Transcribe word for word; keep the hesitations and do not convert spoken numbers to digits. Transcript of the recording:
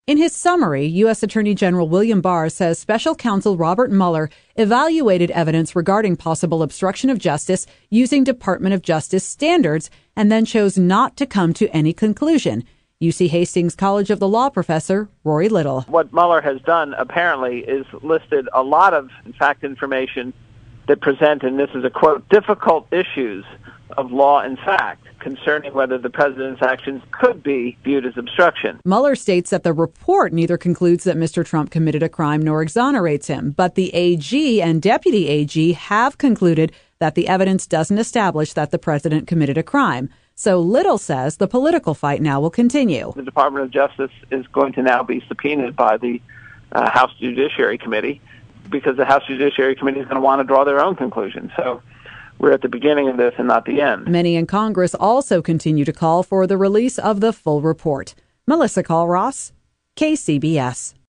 In his summary, U S. Attorney General William Barr says Special Counsel Robert Mueller evaluated evidence regarding possible obstruction of justice using Department of Justice standards and then chose not to come to any conclusion. U C Hastings College of the Law professor Rory Little. What Mueller has done, apparently, is listed a lot of, in fact, information that present, and this is a quote, difficult issues of law and fact concerning whether the president's actions could be viewed as obstruction. Mueller states that the report neither concludes that Mister Trump committed a crime nor exonerates him, but the A G and Deputy A G have concluded that the evidence doesn't establish that the president committed a crime. So Little says the political fight now will continue. The Department of Justice is going to now be subpoenaed by the uh, House Judiciary Committee because the House Judiciary Committee is going to want to draw their own conclusions. So we're at the beginning of this and not the end. Many in Congress also continue to call for the release of the full report. Melissa Call-Ross, K C B S.